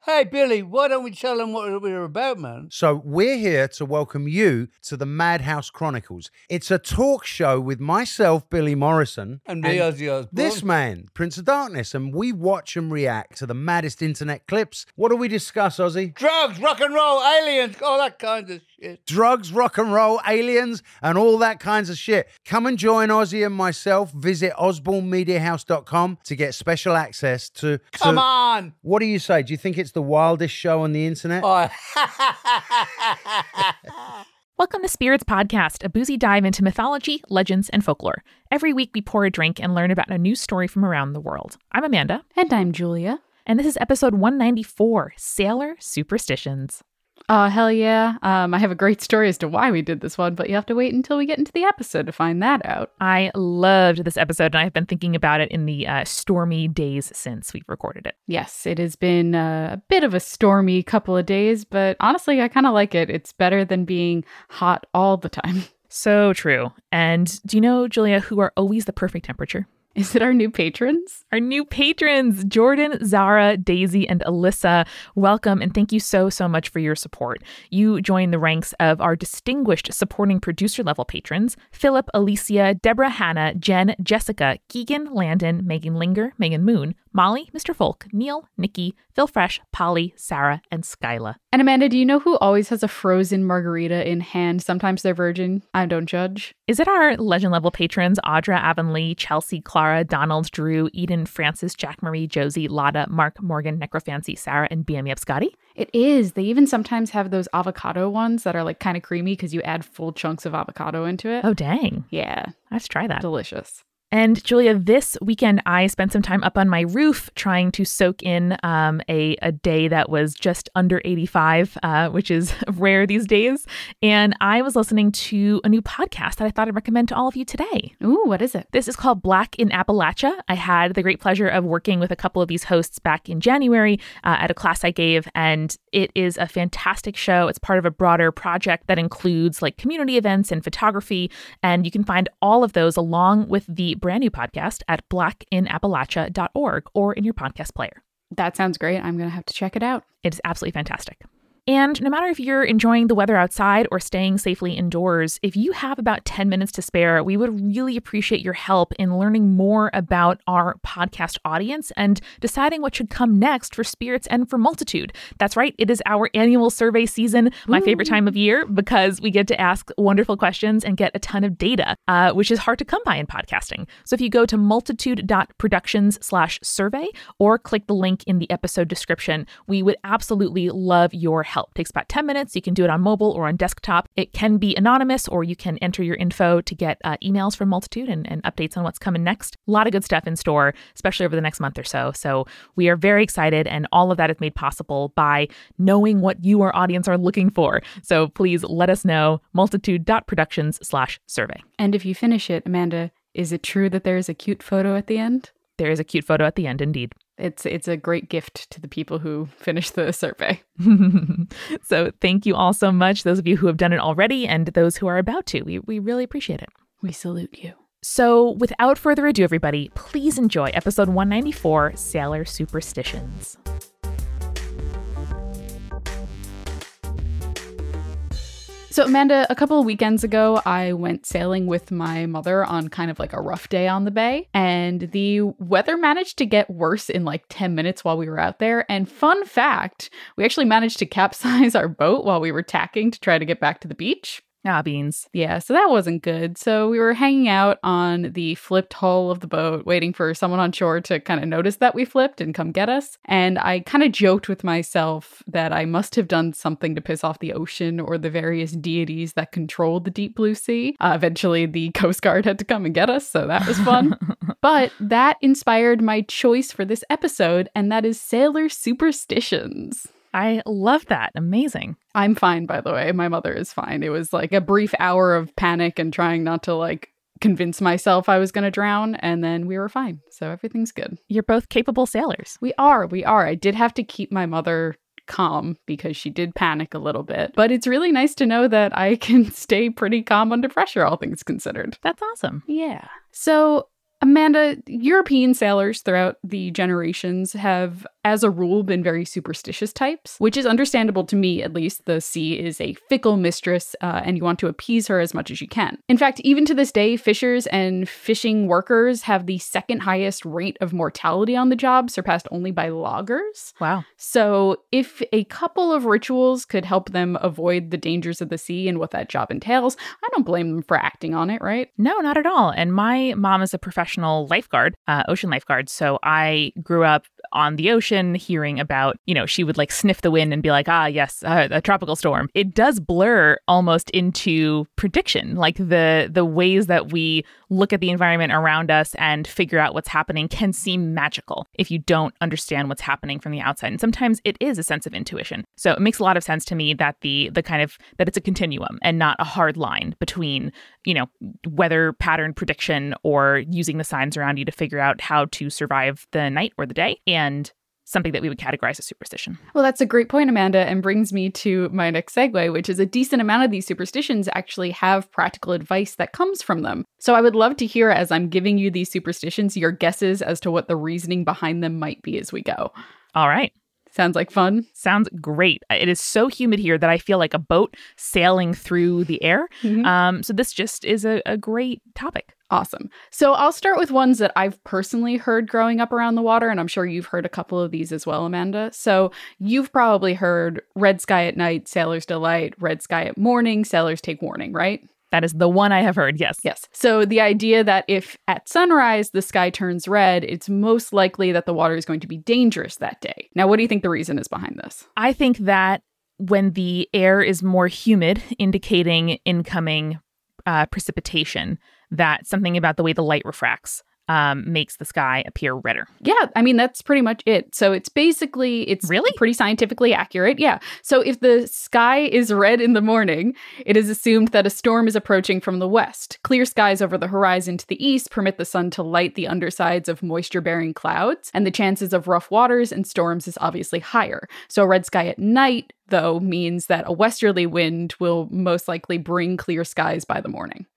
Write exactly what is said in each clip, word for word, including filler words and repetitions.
Hey, Billy, why don't we tell them what we're about, man? So we're here to welcome you to the Madhouse Chronicles. It's a talk show with myself, Billy Morrison. And me, Ozzy Osbourne. This man, Prince of Darkness. And we watch and react to the maddest internet clips. What do we discuss, Ozzy? Drugs, rock and roll, aliens, all that kind of shit. Drugs, rock and roll, aliens, and all that kinds of shit. Come and join Ozzy and myself. Visit osborne media house dot com to get special access to... to Come on! What do you say? Do you think it's the wildest show on the internet? Oh. Welcome to Spirits Podcast, a boozy dive into mythology, legends, and folklore. Every week we pour a drink and learn about a new story from around the world. I'm Amanda. And I'm Julia. And this is episode one ninety-four, Sailor Superstitions. Oh, hell yeah. Um, I have a great story as to why we did this one, but you have to wait until we get into the episode to find that out. I loved this episode, and I've been thinking about it in the uh, stormy days since we've recorded it. Yes, it has been uh, a bit of a stormy couple of days, but honestly, I kind of like it. It's better than being hot all the time. So true. And do you know, Julia, who are always the perfect temperature? Is it our new patrons? Our new patrons, Jordan, Zara, Daisy, and Alyssa. Welcome, and thank you so, so much for your support. You join the ranks of our distinguished supporting producer-level patrons, Philip, Alicia, Deborah, Hannah, Jen, Jessica, Keegan, Landon, Megan Linger, Megan Moon, Molly, Mister Folk, Neil, Nikki, Phil Fresh, Polly, Sarah, and Skyla. And Amanda, do you know who always has a frozen margarita in hand? Sometimes they're virgin. I don't judge. Is it our legend-level patrons, Audra, Avonlea, Chelsea, Clara, Donald, Drew, Eden, Francis, Jack Marie, Josie, Lotta, Mark, Morgan, Necrofancy, Sarah, and B M E F Scotty? It is. They even sometimes have those avocado ones that are like kind of creamy because you add full chunks of avocado into it. Oh, dang. Yeah. I have to try that. Delicious. And Julia, this weekend, I spent some time up on my roof trying to soak in um, a, a day that was just under eighty-five, uh, which is rare these days. And I was listening to a new podcast that I thought I'd recommend to all of you today. Ooh, what is it? This is called Black in Appalachia. I had the great pleasure of working with a couple of these hosts back in January uh, at a class I gave, and it is a fantastic show. It's part of a broader project that includes like community events and photography, and you can find all of those along with the brand new podcast at black in appalachia dot org or in your podcast player. That sounds great. I'm going to have to check it out. It is absolutely fantastic. And no matter if you're enjoying the weather outside or staying safely indoors, if you have about ten minutes to spare, we would really appreciate your help in learning more about our podcast audience and deciding what should come next for Spirits and for Multitude. That's right. It is our annual survey season, my Ooh. favorite time of year, because we get to ask wonderful questions and get a ton of data, uh, which is hard to come by in podcasting. So if you go to multitude dot productions slash survey or click the link in the episode description, we would absolutely love your help. Help. It takes about ten minutes. You can do it on mobile or on desktop. It can be anonymous, or you can enter your info to get uh, emails from Multitude and, and updates on what's coming next. A lot of good stuff in store, especially over the next month or so. So we are very excited, and all of that is made possible by knowing what you, our audience, are looking for. So please let us know, multitude dot productions slash survey. And if you finish it, Amanda, is it true that there is a cute photo at the end? There is a cute photo at the end, indeed. It's it's a great gift to the people who finish the survey. So thank you all so much, those of you who have done it already and those who are about to. We we really appreciate it. We salute you. So without further ado, everybody, please enjoy episode one ninety-four, Sailor Superstitions. So Amanda, a couple of weekends ago, I went sailing with my mother on kind of like a rough day on the bay, and the weather managed to get worse in like ten minutes while we were out there. And fun fact, we actually managed to capsize our boat while we were tacking to try to get back to the beach. Ah, beans. Yeah, so that wasn't good. So we were hanging out on the flipped hull of the boat, waiting for someone on shore to kind of notice that we flipped and come get us. And I kind of joked with myself that I must have done something to piss off the ocean or the various deities that control the deep blue sea. Uh, eventually, the Coast Guard had to come and get us, so that was fun. But that inspired my choice for this episode, and that is Sailor Superstitions. I love that. Amazing. I'm fine, by the way. My mother is fine. It was like a brief hour of panic and trying not to like convince myself I was going to drown, and then we were fine. So everything's good. You're both capable sailors. We are. We are. I did have to keep my mother calm because she did panic a little bit. But it's really nice to know that I can stay pretty calm under pressure, all things considered. That's awesome. Yeah. So Amanda, European sailors throughout the generations have, as a rule, been very superstitious types, which is understandable to me, at least. The sea is a fickle mistress, uh, and you want to appease her as much as you can. In fact, even to this day, fishers and fishing workers have the second highest rate of mortality on the job, surpassed only by loggers. Wow. So if a couple of rituals could help them avoid the dangers of the sea and what that job entails, I don't blame them for acting on it, right? No, not at all. And my mom is a professional lifeguard, uh, ocean lifeguard. So I grew up on the ocean hearing about, you know, she would like sniff the wind and be like, ah, yes, uh, a tropical storm. It does blur almost into prediction. Like the the ways that we look at the environment around us and figure out what's happening can seem magical if you don't understand what's happening from the outside. And sometimes it is a sense of intuition. So it makes a lot of sense to me that the the kind of that it's a continuum and not a hard line between, you know, weather pattern prediction or using the signs around you to figure out how to survive the night or the day, and something that we would categorize as superstition. Well, that's a great point, Amanda, and brings me to my next segue, which is a decent amount of these superstitions actually have practical advice that comes from them. So I would love to hear, as I'm giving you these superstitions, your guesses as to what the reasoning behind them might be as we go. All right. Sounds like fun? Sounds great. It is so humid here that I feel like a boat sailing through the air. Mm-hmm. Um, so this just is a, a great topic. Awesome. So I'll start with ones that I've personally heard growing up around the water, and I'm sure you've heard a couple of these as well, Amanda. So you've probably heard red sky at night, sailors delight, red sky at morning, sailors take warning, right? That is the one I have heard, yes. Yes. So the idea that if at sunrise the sky turns red, it's most likely that the water is going to be dangerous that day. Now, what do you think the reason is behind this? I think that when the air is more humid, indicating incoming uh, precipitation, that something about the way the light refracts um, makes the sky appear redder. Yeah, I mean, that's pretty much it. So it's basically, it's really pretty scientifically accurate. Yeah. So if the sky is red in the morning, it is assumed that a storm is approaching from the west. Clear skies over the horizon to the east permit the sun to light the undersides of moisture-bearing clouds, and the chances of rough waters and storms is obviously higher. So a red sky at night, though, means that a westerly wind will most likely bring clear skies by the morning.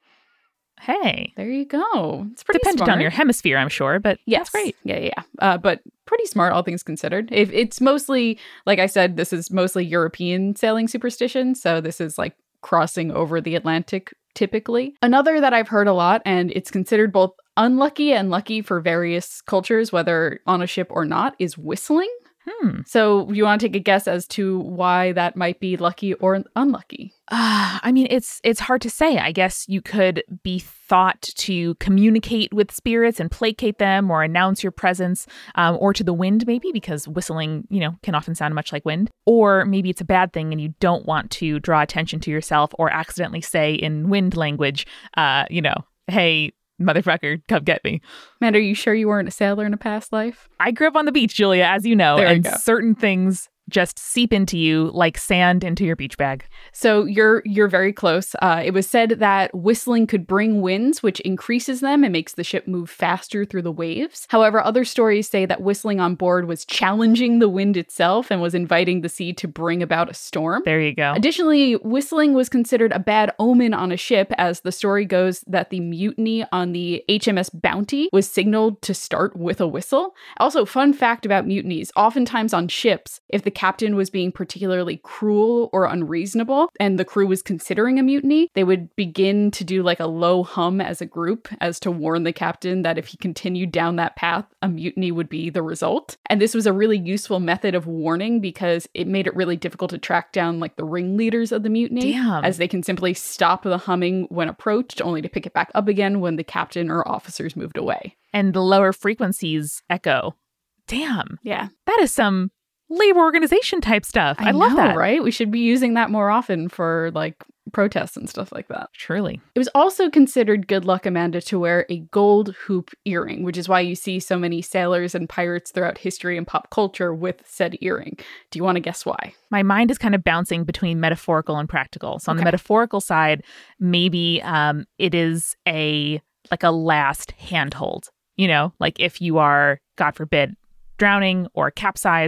Hey. There you go. It's pretty dependent smart. on your hemisphere, I'm sure, but yes. That's great. Yeah, yeah, yeah. Uh, but pretty smart, all things considered. If it's mostly, like I said, this is mostly European sailing superstition, so this is like crossing over the Atlantic typically. Another that I've heard a lot, and it's considered both unlucky and lucky for various cultures, whether on a ship or not, is whistling. Hmm. So you want to take a guess as to why that might be lucky or unlucky? Uh, I mean, it's it's hard to say. I guess you could be thought to communicate with spirits and placate them or announce your presence, um, or to the wind maybe, because whistling, you know, can often sound much like wind. Or maybe it's a bad thing and you don't want to draw attention to yourself or accidentally say in wind language, uh, you know, hey, motherfucker, come get me. Man, are you sure you weren't a sailor in a past life? I grew up on the beach, Julia, as you know, there and you go. Certain things just seep into you like sand into your beach bag. So you're you're very close. Uh, it was said that whistling could bring winds, which increases them and makes the ship move faster through the waves. However, other stories say that whistling on board was challenging the wind itself and was inviting the sea to bring about a storm. There you go. Additionally, whistling was considered a bad omen on a ship, as the story goes that the mutiny on the H M S Bounty was signaled to start with a whistle. Also, fun fact about mutinies, oftentimes on ships, if the captain was being particularly cruel or unreasonable and the crew was considering a mutiny, they would begin to do like a low hum as a group as to warn the captain that if he continued down that path, a mutiny would be the result. And this was a really useful method of warning because it made it really difficult to track down like the ringleaders of the mutiny. Damn. As they can simply stop the humming when approached, only to pick it back up again when the captain or officers moved away. And the lower frequencies echo. Damn. Yeah. That is some labor organization type stuff. I, I love know, that. Right? We should be using that more often for like protests and stuff like that. Truly. It was also considered good luck, Amanda, to wear a gold hoop earring, which is why you see so many sailors and pirates throughout history and pop culture with said earring. Do you want to guess why? My mind is kind of bouncing between metaphorical and practical. So on Okay. the metaphorical side, maybe um, it is a like a last handhold. You know, like if you are, God forbid, drowning or capsized,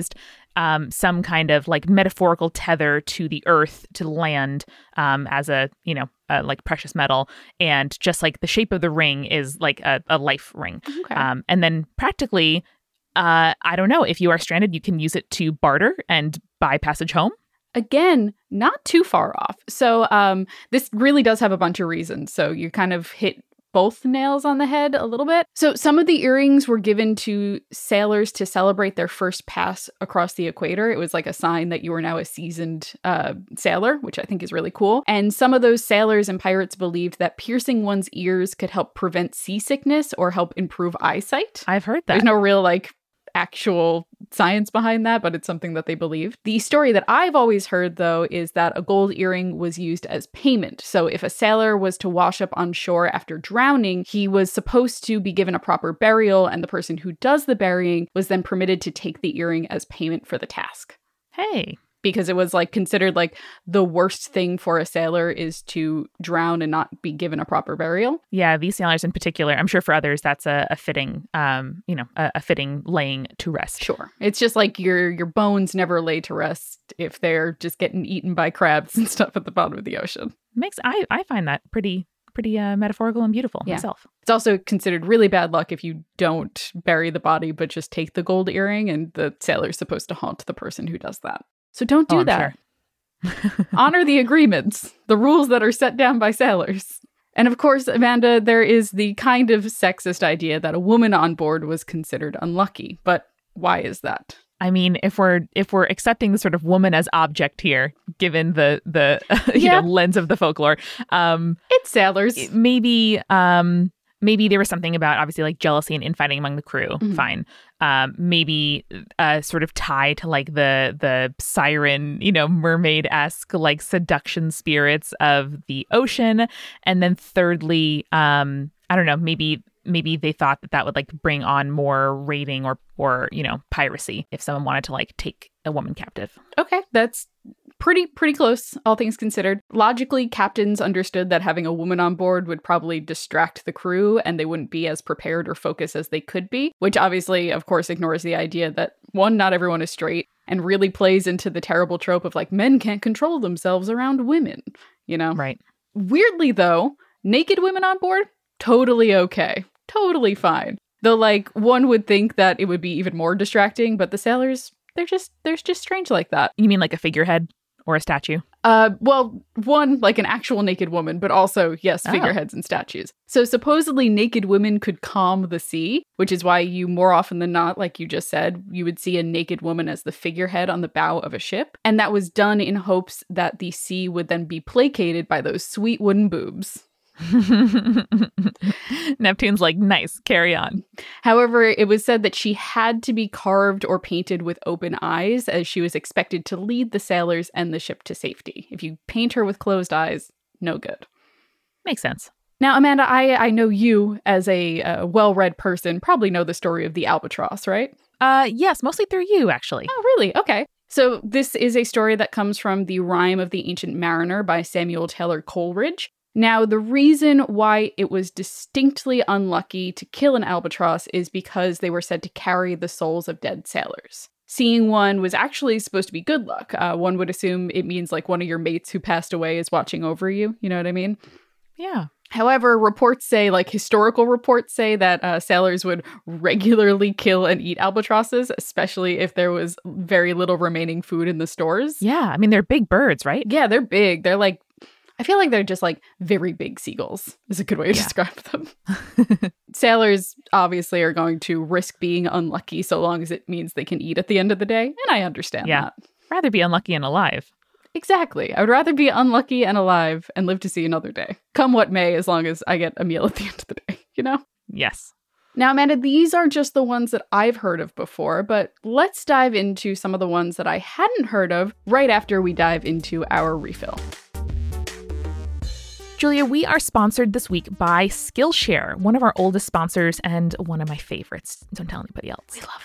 um, some kind of like metaphorical tether to the earth, to land um, as a, you know, uh, like precious metal. And just like the shape of the ring is like a, a life ring. Okay. Um, and then practically, uh, I don't know, if you are stranded, you can use it to barter and buy passage home. Again, not too far off. So um, this really does have a bunch of reasons. So you kind of hit both nails on the head a little bit. So some of the earrings were given to sailors to celebrate their first pass across the equator. It was like a sign that you were now a seasoned uh, sailor, which I think is really cool. And some of those sailors and pirates believed that piercing one's ears could help prevent seasickness or help improve eyesight. I've heard that. There's no real like actual science behind that, but it's something that they believed. The story that I've always heard, though, is that a gold earring was used as payment. So if a sailor was to wash up on shore after drowning, he was supposed to be given a proper burial, and the person who does the burying was then permitted to take the earring as payment for the task. Hey. Because it was like considered like the worst thing for a sailor is to drown and not be given a proper burial. Yeah, these sailors in particular, I'm sure for others that's a, a fitting, um, you know, a, a fitting laying to rest. Sure. It's just like your your bones never lay to rest if they're just getting eaten by crabs and stuff at the bottom of the ocean. Makes I, I find that pretty pretty uh, metaphorical and beautiful yeah. myself. It's also considered really bad luck if you don't bury the body but just take the gold earring, and the sailor's supposed to haunt the person who does that. So don't do oh, that. Sure. Honor the agreements, the rules that are set down by sailors. And of course, Amanda, there is the kind of sexist idea that a woman on board was considered unlucky. But why is that? I mean, if we're if we're accepting the sort of woman as object here, given the the you yeah. know lens of the folklore, um, it's sailors. Maybe um, maybe there was something about obviously like jealousy and infighting among the crew. Mm-hmm. Fine. Um, maybe a sort of tie to like the the siren, you know, mermaid-esque like seduction spirits of the ocean. And then thirdly, um, I don't know, maybe maybe they thought that that would like bring on more raiding or or, you know, piracy if someone wanted to like take a woman captive. Okay, that's pretty pretty close, all things considered. Logically, captains understood that having a woman on board would probably distract the crew and they wouldn't be as prepared or focused as they could be, which obviously, of course, ignores the idea that, one, not everyone is straight, and really plays into the terrible trope of like men can't control themselves around women, you know? Right. Weirdly, though, naked women on board, totally okay. Totally fine. Though, like, one would think that it would be even more distracting, but the sailors, they're just, they're just strange like that. You mean like a figurehead or a statue? Uh, well, one, like an actual naked woman, but also, yes, figureheads oh. and statues. So supposedly naked women could calm the sea, which is why you more often than not, like you just said, you would see a naked woman as the figurehead on the bow of a ship. And that was done in hopes that the sea would then be placated by those sweet wooden boobs. Neptune's like, nice, carry on. However, it was said that she had to be carved or painted with open eyes, as she was expected to lead the sailors and the ship to safety. If you paint her with closed eyes, no good. Makes sense. Now, Amanda, I, I know you, as a uh, well-read person, probably know the story of the albatross, right? Uh, yes, mostly through you, actually. Oh, really? Okay. So this is a story that comes from The Rime of the Ancient Mariner by Samuel Taylor Coleridge. Now, the reason why it was distinctly unlucky to kill an albatross is because they were said to carry the souls of dead sailors. Seeing one was actually supposed to be good luck. Uh, one would assume it means like one of your mates who passed away is watching over you. You know what I mean? Yeah. However, reports say, like historical reports say, that uh, sailors would regularly kill and eat albatrosses, especially if there was very little remaining food in the stores. Yeah. I mean, they're big birds, right? Yeah, they're big. They're like, I feel like they're just like very big seagulls is a good way to yeah. describe them. Sailors obviously are going to risk being unlucky so long as it means they can eat at the end of the day. And I understand yeah. that. Rather be unlucky and alive. Exactly. I would rather be unlucky and alive and live to see another day. Come what may, as long as I get a meal at the end of the day, you know? Yes. Now, Amanda, these are just the ones that I've heard of before, but let's dive into some of the ones that I hadn't heard of right after we dive into our refill. Julia, we are sponsored this week by Skillshare, one of our oldest sponsors and one of my favorites. Don't tell anybody else. We love them.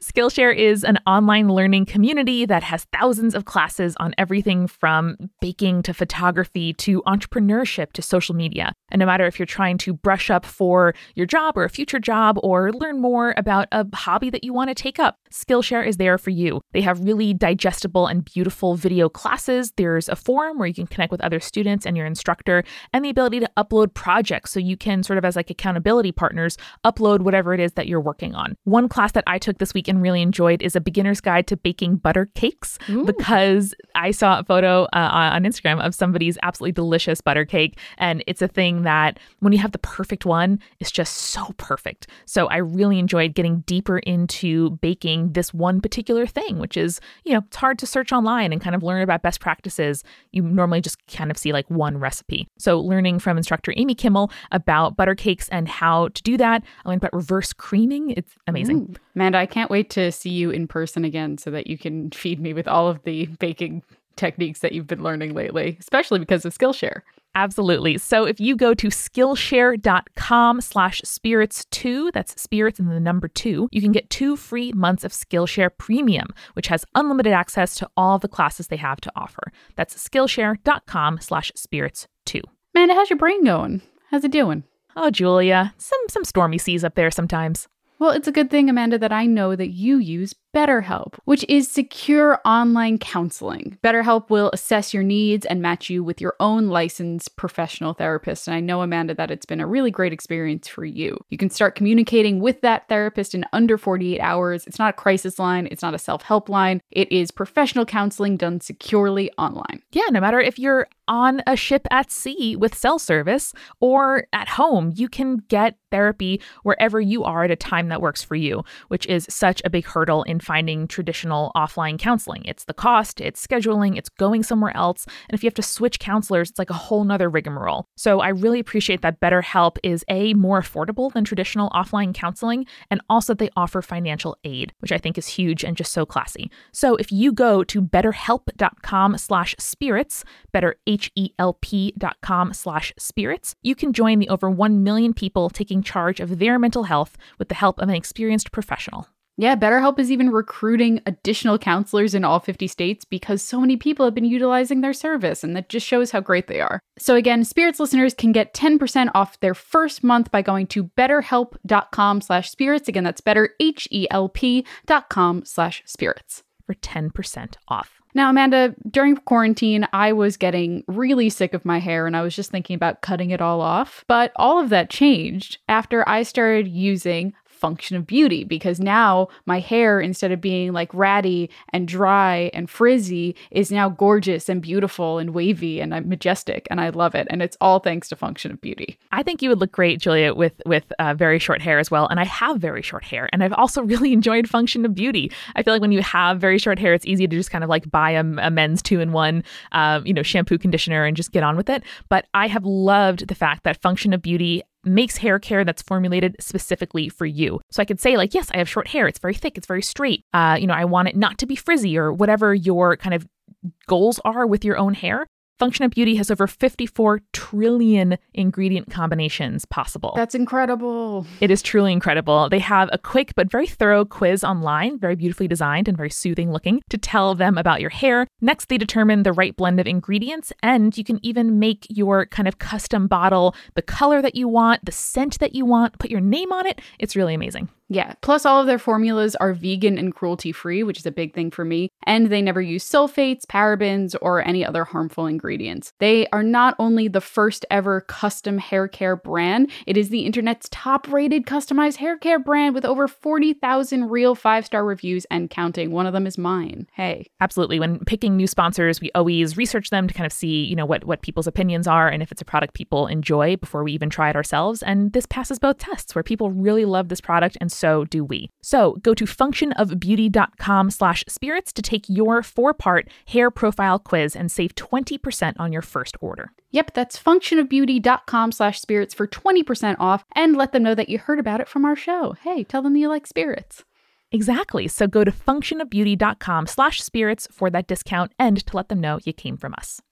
Skillshare is an online learning community that has thousands of classes on everything from baking to photography to entrepreneurship to social media. And no matter if you're trying to brush up for your job or a future job or learn more about a hobby that you want to take up, Skillshare is there for you. They have really digestible and beautiful video classes. There's a forum where you can connect with other students and your instructor, and the ability to upload projects so you can sort of as like accountability partners, upload whatever it is that you're working on. One class that I took this week and really enjoyed is a beginner's guide to baking butter cakes. Ooh. Because I saw a photo uh, on Instagram of somebody's absolutely delicious butter cake. And it's a thing that when you have the perfect one, it's just so perfect. So I really enjoyed getting deeper into baking this one particular thing, which is, you know, it's hard to search online and kind of learn about best practices. You normally just kind of see like one recipe. So learning from instructor Amy Kimmel about butter cakes and how to do that. I learned about reverse creaming. It's amazing. Ooh. Amanda, I can't wait to see you in person again so that you can feed me with all of the baking techniques that you've been learning lately, especially because of Skillshare. Absolutely. So if you go to Skillshare.com slash spirits two, that's spirits and the number two, you can get two free months of Skillshare Premium, which has unlimited access to all the classes they have to offer. That's Skillshare.com slash spirits two. Amanda, how's your brain going? How's it doing? Oh, Julia, some some stormy seas up there sometimes. Well, it's a good thing, Amanda, that I know that you use BetterHelp, which is secure online counseling. BetterHelp will assess your needs and match you with your own licensed professional therapist. And I know, Amanda, that it's been a really great experience for you. You can start communicating with that therapist in under forty-eight hours. It's not a crisis line. It's not a self-help line. It is professional counseling done securely online. Yeah, no matter if you're on a ship at sea with cell service or at home, you can get therapy wherever you are at a time that works for you, which is such a big hurdle in finding traditional offline counseling. It's the cost, it's scheduling, it's going somewhere else. And if you have to switch counselors, it's like a whole nother rigmarole. So I really appreciate that BetterHelp is A, more affordable than traditional offline counseling, and also they offer financial aid, which I think is huge and just so classy. So if you go to betterhelp.com slash spirits, better H-E-L-P dot com slash spirits, you can join the over one million people taking charge of their mental health with the help of an experienced professional. Yeah, BetterHelp is even recruiting additional counselors in all fifty states because so many people have been utilizing their service, and that just shows how great they are. So again, Spirits listeners can get ten percent off their first month by going to betterhelp.com slash spirits. Again, that's better H-E-L-P dot com slash spirits. For ten percent off. Now, Amanda, during quarantine, I was getting really sick of my hair and I was just thinking about cutting it all off. But all of that changed after I started using Function of Beauty, because now my hair, instead of being like ratty and dry and frizzy, is now gorgeous and beautiful and wavy and majestic, and I love it. And it's all thanks to Function of Beauty. I think you would look great, Julia, with with uh, very short hair as well. And I have very short hair, and I've also really enjoyed Function of Beauty. I feel like when you have very short hair, it's easy to just kind of like buy a, a men's two-in-one, uh, you know, shampoo, conditioner, and just get on with it. But I have loved the fact that Function of Beauty makes hair care that's formulated specifically for you. So I could say like, yes, I have short hair. It's very thick. It's very straight. Uh, you know, I want it not to be frizzy or whatever your kind of goals are with your own hair. Function of Beauty has over fifty-four trillion ingredient combinations possible. That's incredible. It is truly incredible. They have a quick but very thorough quiz online, very beautifully designed and very soothing looking, to tell them about your hair. Next, they determine the right blend of ingredients, and you can even make your kind of custom bottle the color that you want, the scent that you want, put your name on it. It's really amazing. Yeah, plus all of their formulas are vegan and cruelty-free, which is a big thing for me, and they never use sulfates, parabens, or any other harmful ingredients. They are not only the first ever custom hair care brand, it is the internet's top-rated customized hair care brand with over forty thousand real five-star reviews and counting. One of them is mine. Hey. Absolutely. When picking new sponsors, we always research them to kind of see, you know, what, what people's opinions are and if it's a product people enjoy before we even try it ourselves. And this passes both tests where people really love this product, and so do we. So go to functionofbeauty.com slash spirits to take your four-part hair profile quiz and save twenty percent on your first order. Yep, that's functionofbeauty.com slash spirits for twenty percent off, and let them know that you heard about it from our show. Hey, tell them you like spirits. Exactly. So go to functionofbeauty.com slash spirits for that discount and to let them know you came from us.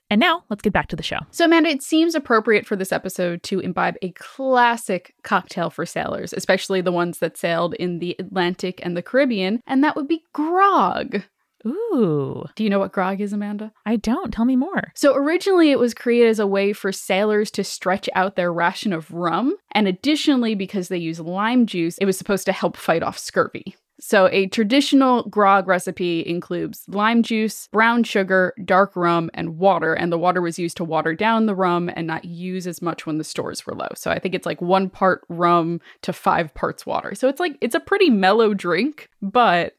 And now let's get back to the show. So, Amanda, it seems appropriate for this episode to imbibe a classic cocktail for sailors, especially the ones that sailed in the Atlantic and the Caribbean, and that would be grog. Ooh. Do you know what grog is, Amanda? I don't. Tell me more. So originally it was created as a way for sailors to stretch out their ration of rum. And additionally, because they use lime juice, it was supposed to help fight off scurvy. So a traditional grog recipe includes lime juice, brown sugar, dark rum, and water. And the water was used to water down the rum and not use as much when the stores were low. So I think it's like one part rum to five parts water. So it's like, it's a pretty mellow drink, but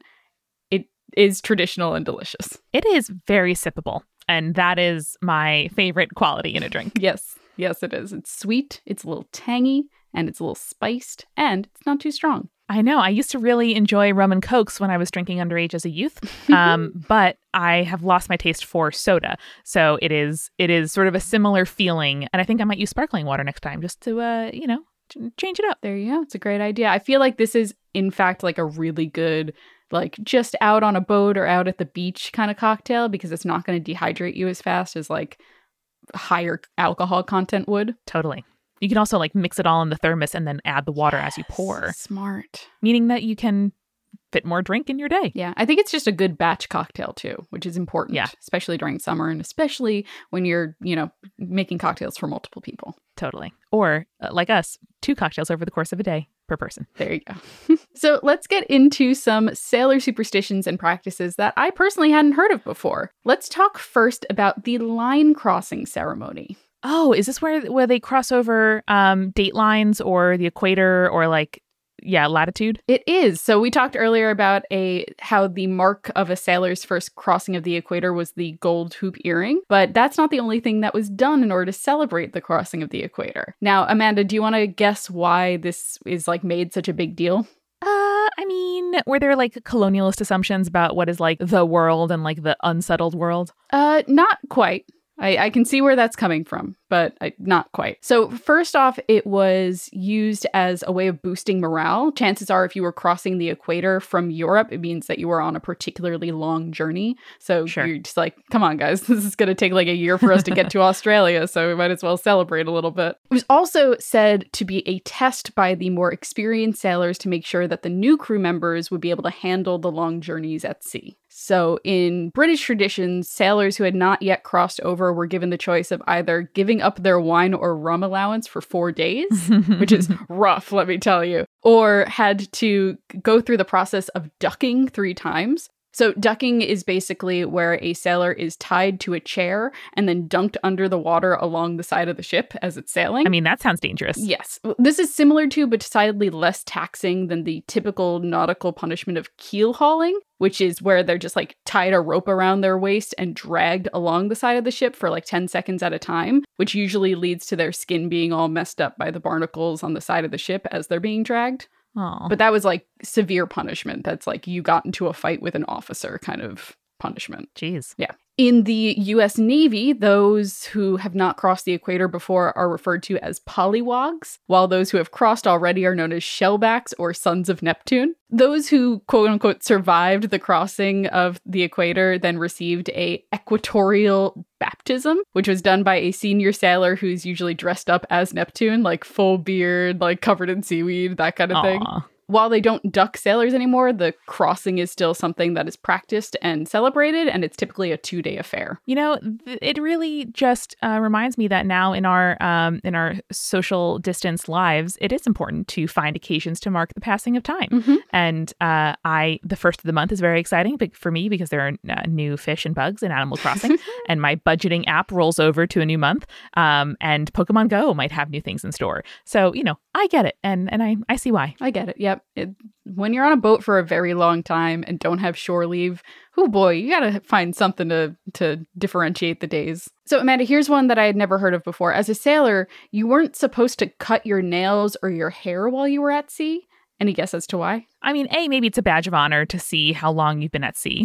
is traditional and delicious. It is very sippable, and that is my favorite quality in a drink. Yes, yes, it is. It's sweet, it's a little tangy, and it's a little spiced, and it's not too strong. I know. I used to really enjoy rum and cokes when I was drinking underage as a youth, um, but I have lost my taste for soda. So it is it is sort of a similar feeling, and I think I might use sparkling water next time just to, uh, you know, change it up. There you go. It's a great idea. I feel like this is, in fact, like a really good, like just out on a boat or out at the beach kind of cocktail, because it's not going to dehydrate you as fast as like higher alcohol content would. Totally. You can also like mix it all in the thermos and then add the water Yes, as you pour. Smart. Meaning that you can fit more drink in your day. Yeah. I think it's just a good batch cocktail too, which is important. Yeah. Especially during summer and especially when you're, you know, making cocktails for multiple people. Totally. Or uh, like us, two cocktails over the course of a day per person. There you go. So let's get into some sailor superstitions and practices that I personally hadn't heard of before. Let's talk first about the line crossing ceremony. Oh, is this where where they cross over um, date lines or the equator or like, yeah, latitude? It is. So we talked earlier about a how the mark of a sailor's first crossing of the equator was the gold hoop earring, but that's not the only thing that was done in order to celebrate the crossing of the equator. Now, Amanda, do you want to guess why this is like made such a big deal? Uh, I mean, were there like colonialist assumptions about what is like the world and like the unsettled world? Uh, not quite. I, I can see where that's coming from, but I, not quite. So first off, it was used as a way of boosting morale. Chances are if you were crossing the equator from Europe, it means that you were on a particularly long journey. So Sure. You're just like, come on, guys, this is going to take like a year for us to get to Australia, so we might as well celebrate a little bit. It was also said to be a test by the more experienced sailors to make sure that the new crew members would be able to handle the long journeys at sea. So in British traditions, sailors who had not yet crossed over were given the choice of either giving up their wine or rum allowance for four days, which is rough, let me tell you, or had to go through the process of ducking three times. So ducking is basically where a sailor is tied to a chair and then dunked under the water along the side of the ship as it's sailing. I mean, that sounds dangerous. Yes. This is similar to, but decidedly less taxing than the typical nautical punishment of keel hauling, which is where they're just like tied a rope around their waist and dragged along the side of the ship for like ten seconds at a time, which usually leads to their skin being all messed up by the barnacles on the side of the ship as they're being dragged. Aw. But that was like severe punishment. That's like you got into a fight with an officer kind of punishment. Jeez. Yeah. In the U S Navy, those who have not crossed the equator before are referred to as polywogs, while those who have crossed already are known as shellbacks or sons of Neptune. Those who, quote unquote, survived the crossing of the equator then received a equatorial baptism, which was done by a senior sailor who's usually dressed up as Neptune, like full beard, like covered in seaweed, that kind of thing. Aw. While they don't duck sailors anymore, the crossing is still something that is practiced and celebrated, and it's typically a two-day affair. You know, th- it really just uh, reminds me that now in our um, in our social distance lives, it is important to find occasions to mark the passing of time. Mm-hmm. And uh, I, the first of the month is very exciting but for me because there are uh, new fish and bugs in Animal Crossing, and my budgeting app rolls over to a new month. Um, and Pokemon Go might have new things in store. So you know, I get it, and and I I see why. I get it. Yep. It, when you're on a boat for a very long time and don't have shore leave, oh boy, you gotta find something to to differentiate the days. So Amanda, here's one that I had never heard of before. As a sailor, you weren't supposed to cut your nails or your hair while you were at sea. Any guess as to why? I mean, A, maybe it's a badge of honor to see how long you've been at sea.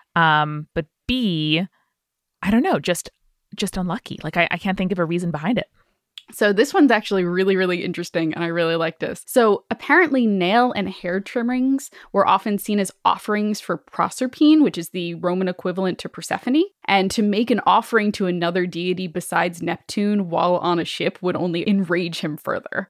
Um, but B, I don't know, just just unlucky. Like I, I can't think of a reason behind it. So this one's actually really, really interesting, and I really like this. So apparently nail and hair trimmings were often seen as offerings for Proserpine, which is the Roman equivalent to Persephone. And to make an offering to another deity besides Neptune while on a ship would only enrage him further.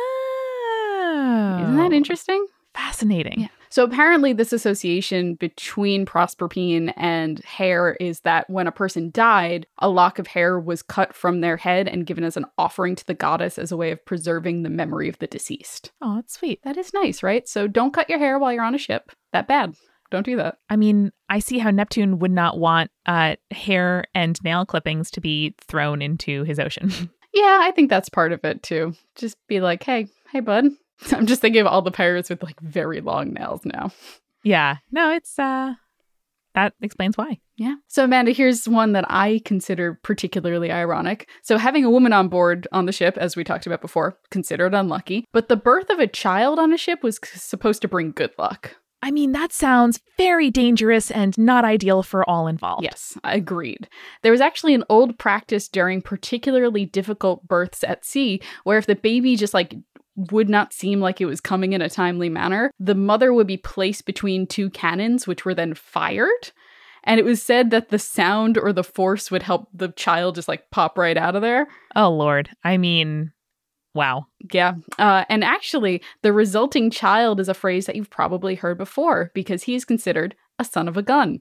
Oh. Isn't that interesting? Fascinating. Yeah. So apparently this association between Proserpine and hair is that when a person died, a lock of hair was cut from their head and given as an offering to the goddess as a way of preserving the memory of the deceased. Oh, that's sweet. That is nice, right? So don't cut your hair while you're on a ship. That bad. Don't do that. I mean, I see how Neptune would not want uh, hair and nail clippings to be thrown into his ocean. Yeah, I think that's part of it too. Just be like, hey, hey, bud. I'm just thinking of all the pirates with like very long nails now. Yeah. No, it's, uh, that explains why. Yeah. So Amanda, here's one that I consider particularly ironic. So having a woman on board on the ship, as we talked about before, considered unlucky, but the birth of a child on a ship was c- supposed to bring good luck. I mean, that sounds very dangerous and not ideal for all involved. Yes, agreed. There was actually an old practice during particularly difficult births at sea where if the baby just like would not seem like it was coming in a timely manner, the mother would be placed between two cannons, which were then fired. And it was said that the sound or the force would help the child just like pop right out of there. Oh, Lord. I mean, wow. Yeah. Uh, and actually, the resulting child is a phrase that you've probably heard before because he is considered a son of a gun.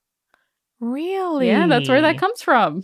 Really? Yeah, that's where that comes from.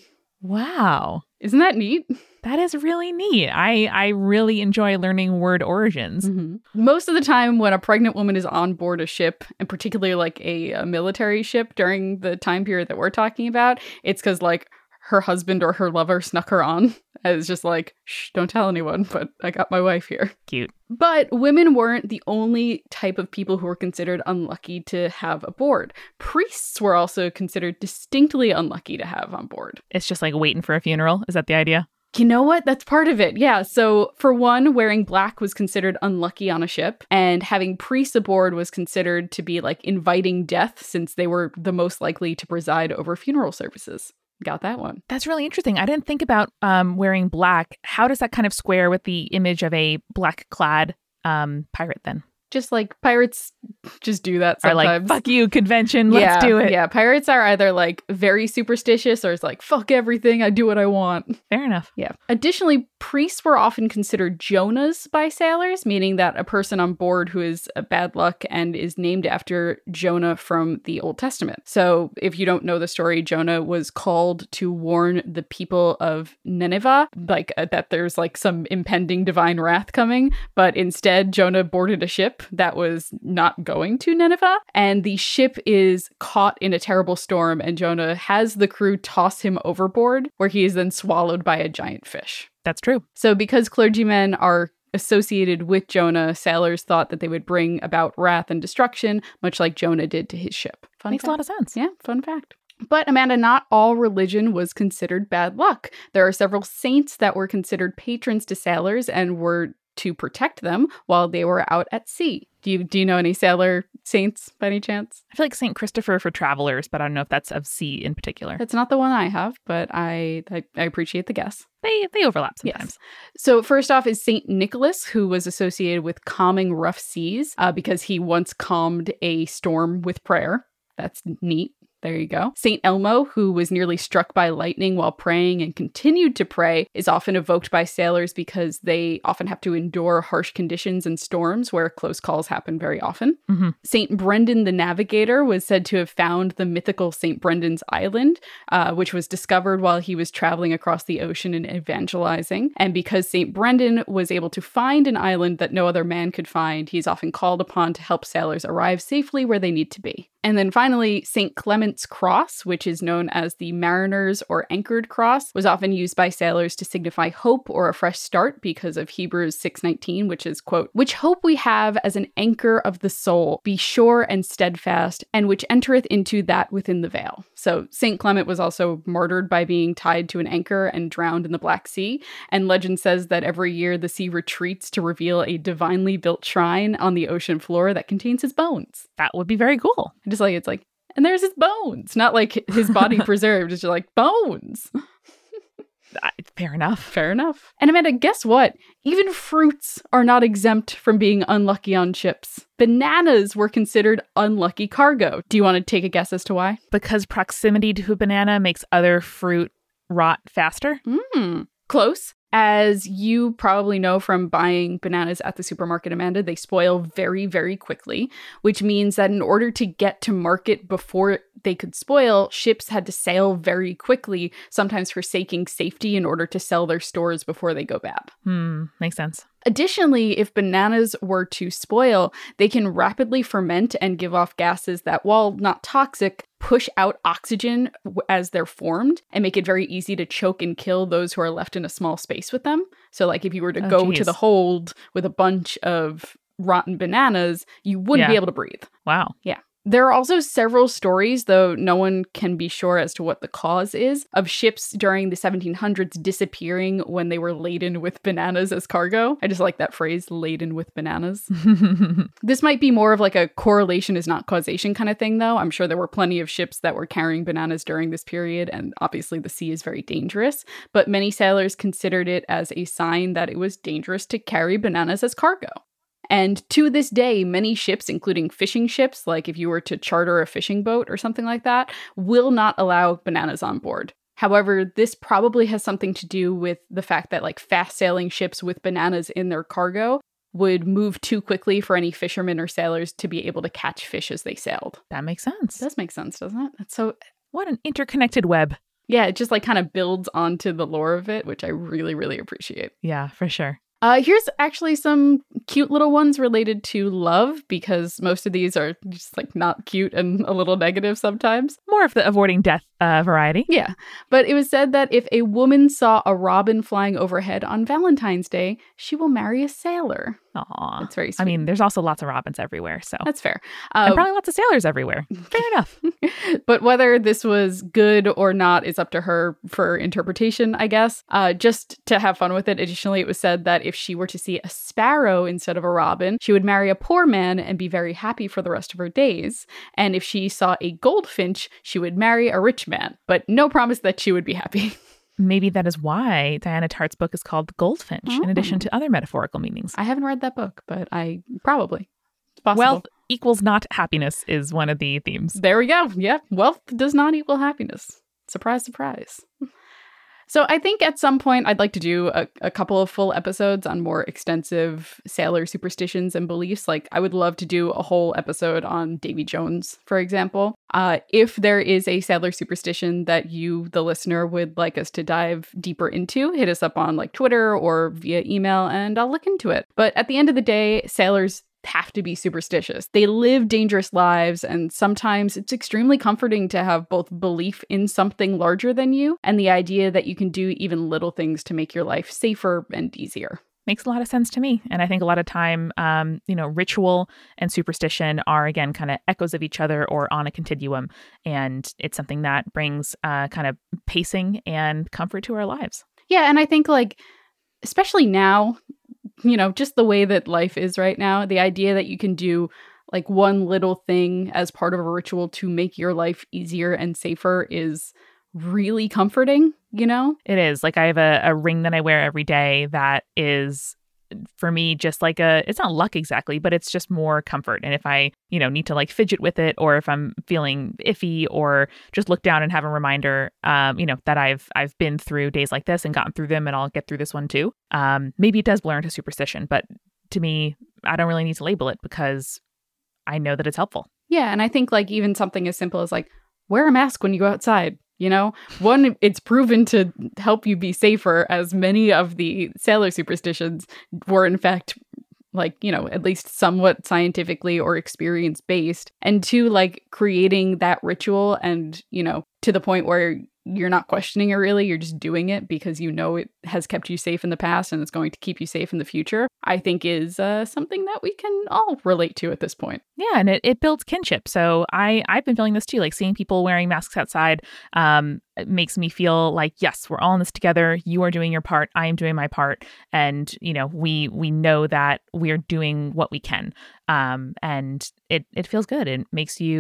Wow. Isn't that neat? That is really neat. I, I really enjoy learning word origins. Mm-hmm. Most of the time when a pregnant woman is on board a ship, and particularly like a, a military ship during the time period that we're talking about, it's because like her husband or her lover snuck her on. And it's just like, shh, don't tell anyone, but I got my wife here. Cute. But women weren't the only type of people who were considered unlucky to have aboard. Priests were also considered distinctly unlucky to have on board. It's just like waiting for a funeral. Is that the idea? You know what? That's part of it. Yeah. So for one, wearing black was considered unlucky on a ship, and having priests aboard was considered to be like inviting death since they were the most likely to preside over funeral services. Got that one. That's really interesting. I didn't think about um, wearing black. How does that kind of square with the image of a black-clad um, pirate then? Just like pirates just do that Are sometimes. like, fuck you, convention, let's yeah, do it. Yeah, pirates are either like very superstitious or it's like, fuck everything, I do what I want. Fair enough. Yeah. Additionally, priests were often considered Jonahs by sailors, meaning that a person on board who is a bad luck and is named after Jonah from the Old Testament. So if you don't know the story, Jonah was called to warn the people of Nineveh, like uh, that there's like some impending divine wrath coming, but instead Jonah boarded a ship that was not going to Nineveh, and the ship is caught in a terrible storm, and Jonah has the crew toss him overboard, where he is then swallowed by a giant fish. That's true. So because clergymen are associated with Jonah, sailors thought that they would bring about wrath and destruction, much like Jonah did to his ship. Fun Makes fact. a lot of sense. Yeah, fun fact. But Amanda, not all religion was considered bad luck. There are several saints that were considered patrons to sailors and were to protect them while they were out at sea. Do you do you know any sailor saints by any chance? I feel like Saint Christopher for travelers, but I don't know if that's of sea in particular. That's not the one I have, but I I, I appreciate the guess. They they overlap sometimes. Yes. So first off is Saint Nicholas, who was associated with calming rough seas uh, because he once calmed a storm with prayer. That's neat. There you go. Saint Elmo, who was nearly struck by lightning while praying and continued to pray, is often evoked by sailors because they often have to endure harsh conditions and storms where close calls happen very often. Mm-hmm. Saint Brendan the Navigator was said to have found the mythical Saint Brendan's Island, uh, which was discovered while he was traveling across the ocean and evangelizing. And because Saint Brendan was able to find an island that no other man could find, he's often called upon to help sailors arrive safely where they need to be. And then finally, Saint Clement's Cross, which is known as the Mariner's or Anchored Cross, was often used by sailors to signify hope or a fresh start because of Hebrews six nineteen, which is, quote, "which hope we have as an anchor of the soul, be sure and steadfast, and which entereth into that within the veil." So Saint Clement was also martyred by being tied to an anchor and drowned in the Black Sea. And legend says that every year the sea retreats to reveal a divinely built shrine on the ocean floor that contains his bones. That would be very cool. Just like, it's like, and there's his bones, not like his body preserved. It's just like bones. I, fair enough. Fair enough. And Amanda, guess what? Even fruits are not exempt from being unlucky on ships. Bananas were considered unlucky cargo. Do you want to take a guess as to why? Because proximity to a banana makes other fruit rot faster? Hmm. Close. As you probably know from buying bananas at the supermarket, Amanda, they spoil very, very quickly, which means that in order to get to market before they could spoil, ships had to sail very quickly, sometimes forsaking safety in order to sell their stores before they go bad. Hmm, makes sense. Additionally, if bananas were to spoil, they can rapidly ferment and give off gases that, while not toxic, push out oxygen as they're formed and make it very easy to choke and kill those who are left in a small space with them. So like if you were to Oh, go geez. to the hold with a bunch of rotten bananas, you wouldn't be Yeah. able to breathe. Wow. Yeah. There are also several stories, though no one can be sure as to what the cause is, of ships during the seventeen hundreds disappearing when they were laden with bananas as cargo. I just like that phrase, laden with bananas. This might be more of like a correlation is not causation kind of thing, though. I'm sure there were plenty of ships that were carrying bananas during this period, and obviously the sea is very dangerous, but many sailors considered it as a sign that it was dangerous to carry bananas as cargo. And to this day, many ships, including fishing ships, like if you were to charter a fishing boat or something like that, will not allow bananas on board. However, this probably has something to do with the fact that like fast sailing ships with bananas in their cargo would move too quickly for any fishermen or sailors to be able to catch fish as they sailed. That makes sense. It does make sense, doesn't it? That's so, What an interconnected web. yeah, it just like kind of builds onto the lore of it, which I really, really appreciate. Yeah, for sure. Uh, here's actually some cute little ones related to love, because most of these are just like not cute and a little negative sometimes. More of the avoiding death uh, variety. Yeah, but it was said that if a woman saw a robin flying overhead on Valentine's Day, she will marry a sailor. Aw. That's very sweet. I mean, there's also lots of robins everywhere, so. That's fair. and Uh, probably lots of sailors everywhere. Fair enough. but whether this was good or not is up to her for interpretation, I guess. Uh, just to have fun with it, additionally, it was said that if she were to see a sparrow instead of a robin, she would marry a poor man and be very happy for the rest of her days. And if she saw a goldfinch, she would marry a rich man, but no promise that she would be happy. Maybe that is why Diana Tartt's book is called The Goldfinch, in addition to other metaphorical meanings. I haven't read that book, but I probably. It's possible. Wealth equals not happiness is one of the themes. There we go. Yeah. Wealth does not equal happiness. Surprise, surprise. So I think at some point I'd like to do a, a couple of full episodes on more extensive sailor superstitions and beliefs. Like I would love to do a whole episode on Davy Jones, for example. Uh, if there is a sailor superstition that you, the listener, would like us to dive deeper into, hit us up on like Twitter or via email and I'll look into it. But at the end of the day, sailors have to be superstitious. They live dangerous lives, and sometimes it's extremely comforting to have both belief in something larger than you and the idea that you can do even little things to make your life safer and easier. Makes a lot of sense to me. And I think a lot of time, um, you know, ritual and superstition are, again, kind of echoes of each other or on a continuum. And it's something that brings uh, kind of pacing and comfort to our lives. Yeah, and I think like, especially now, you know, just the way that life is right now, the idea that you can do like one little thing as part of a ritual to make your life easier and safer is really comforting, you know? It is. Like I have a, a ring that I wear every day that is, for me, just like a, it's not luck exactly, but it's just more comfort. And if I, you know, need to like fidget with it, or if I'm feeling iffy, or just look down and have a reminder, um, you know, that I've, I've been through days like this and gotten through them, and I'll get through this one too. Um, maybe it does blur into superstition, but to me, I don't really need to label it because I know that it's helpful. Yeah. And I think like even something as simple as like wear a mask when you go outside. You know, one, it's proven to help you be safer, as many of the sailor superstitions were, in fact, like, you know, at least somewhat scientifically or experience based. And two, like creating that ritual and, you know, to the point where you're not questioning it really, you're just doing it because you know it has kept you safe in the past and it's going to keep you safe in the future, I think is uh, something that we can all relate to at this point. Yeah, and it, it builds kinship. So I, I've been feeling this too, like seeing people wearing masks outside um, it makes me feel like, yes, we're all in this together. You are doing your part. I am doing my part. And, you know, we we know that we're doing what we can. Um, and it, it feels good. It makes you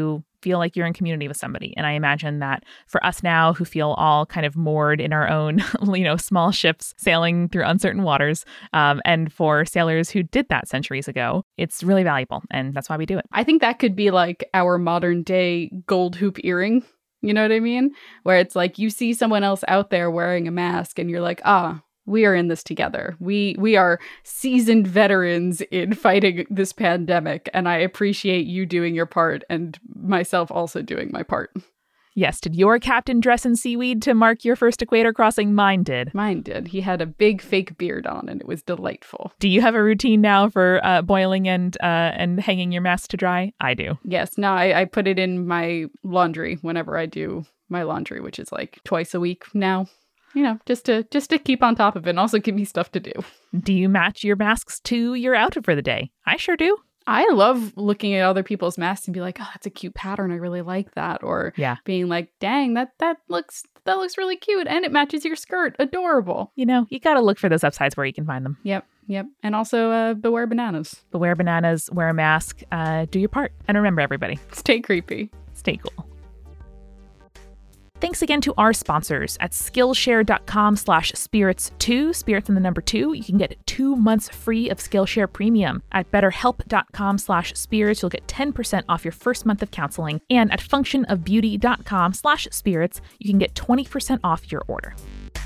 feel like you're in community with somebody. And I imagine that for us now who feel all kind of moored in our own, you know, small ships sailing through uncertain waters, um, and for sailors who did that centuries ago, it's really valuable. And that's why we do it. I think that could be like our modern day gold hoop earring. You know what I mean? Where it's like you see someone else out there wearing a mask and you're like, ah, we are in this together. We we are seasoned veterans in fighting this pandemic, and I appreciate you doing your part and myself also doing my part. Yes, did your captain dress in seaweed to mark your first equator crossing? Mine did. Mine did. He had a big fake beard on and it was delightful. Do you have a routine now for uh, boiling and uh, and hanging your mask to dry? I do. Yes. No, I, I put it in my laundry whenever I do my laundry, which is like twice a week now. You know, just to just to keep on top of it and also give me stuff to do. Do you match your masks to your outfit for the day? I sure do. I love looking at other people's masks and be like, oh, that's a cute pattern. I really like that. Or yeah. being like, dang, that that looks that looks really cute and it matches your skirt. Adorable. You know, you got to look for those upsides where you can find them. Yep. Yep. And also uh, beware bananas. Beware bananas, wear a mask, uh, do your part. And remember, everybody, stay creepy. Stay cool. Thanks again to our sponsors at Skillshare.com slash spirits2, spirits in the number two. You can get two months free of Skillshare Premium. At BetterHelp.com slash spirits, you'll get ten percent off your first month of counseling. And at FunctionofBeauty.com slash spirits, you can get twenty percent off your order.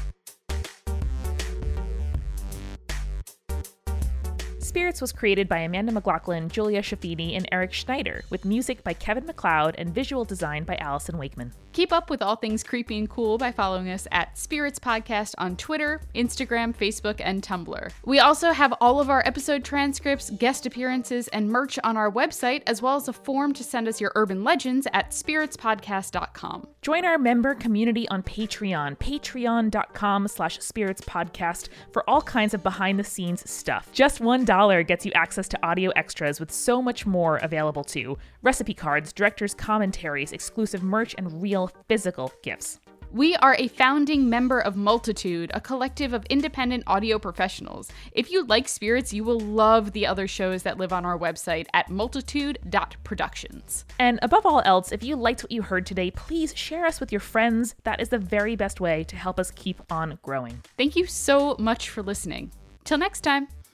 Spirits was created by Amanda McLaughlin, Julia Shafini, and Eric Schneider, with music by Kevin MacLeod and visual design by Allison Wakeman. Keep up with all things creepy and cool by following us at Spirits Podcast on Twitter, Instagram, Facebook, and Tumblr. We also have all of our episode transcripts, guest appearances, and merch on our website, as well as a form to send us your urban legends at spirits podcast dot com. Join our member community on Patreon, patreon.com slash spirits podcast, for all kinds of behind-the-scenes stuff. Just one dollar gets you access to audio extras with so much more available too. Recipe cards, director's commentaries, exclusive merch, and real physical gifts. We are a founding member of Multitude, a collective of independent audio professionals. If you like Spirits, you will love the other shows that live on our website at multitude dot productions. And above all else, if you liked what you heard today, please share us with your friends. That is the very best way to help us keep on growing. Thank you so much for listening. Till next time.